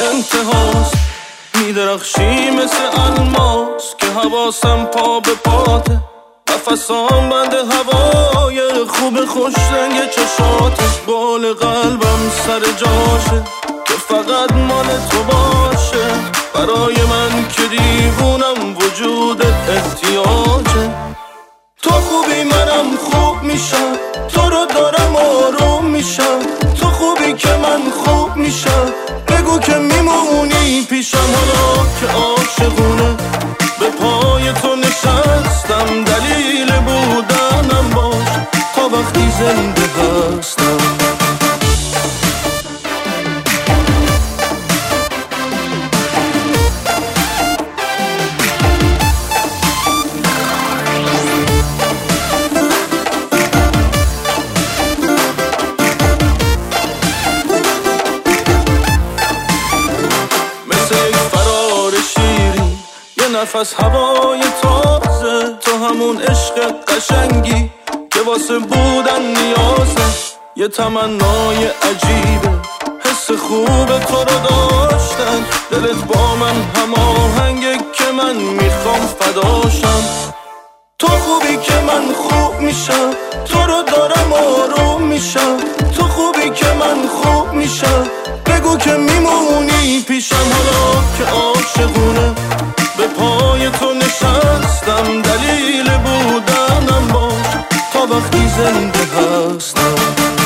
انتهاست. میدرخشی مثل الماس که حواسم پا به پاته، نفسام بند هوای خوب خوش رنگ چشاته. بال قلبم سر جاشه که فقط مال تو باشه، برای من که دیوونم وجودت احتیاجه. تو خوبی منم خوب میشم، تو رو دارم آروم میشم. تو خوبی که من خوب میشم، بگو که میمونی پیشم. حالا که عاشقونه به پای تو نشستم، دلیل بودنم باش تا وقتی زنده هستم. نفس هوای تازه، تو همون عشق قشنگی که واسه بودن نیازه. یه تمنای عجیبه حس خوب تو رو داشتن، دلت با من هماهنگه که من میخوام فداشم. تو خوبی که من خوب میشم، تو رو دارم آروم میشم. تو خوبی که من خوب میشم، بگو که میمونی پیشم. حالا که عاشقونه به پای تو نشستم، دلیل بودنم باش تا وقتی زنده هستم.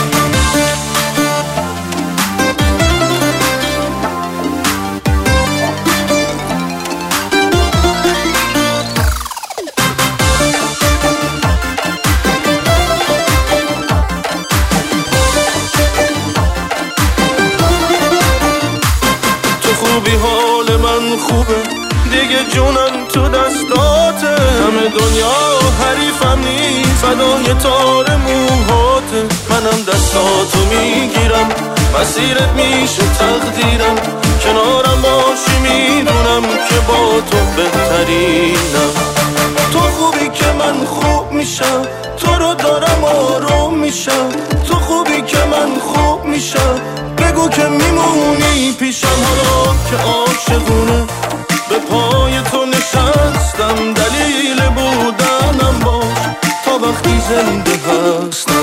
تو خوبی حال من خوبه دیگه، جونم تو دستاته. همه دنیا حریفم نیست، فدای تار موهاته. منم دستاتو میگیرم، مسیرت میشه تقدیرم. کنارم باشی میدونم که با تو بهترینم. تو خوبی که من خوب میشم، تو رو دارم آروم میشم. تو خوبی که من خوب میشم، بگو که میمونی پیشم. حالا که عاشقونه به پای تو نشستم، دلیل بودنم باش تا وقتی زنده هستم.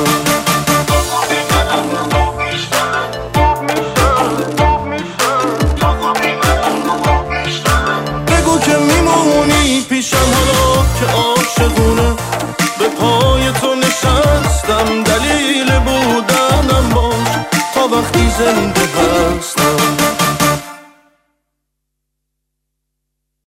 بگو که میمونی پیشم. حالا که عاشقونه به پای تو نشستم، دلیل بودنم باش تا وقتی زنده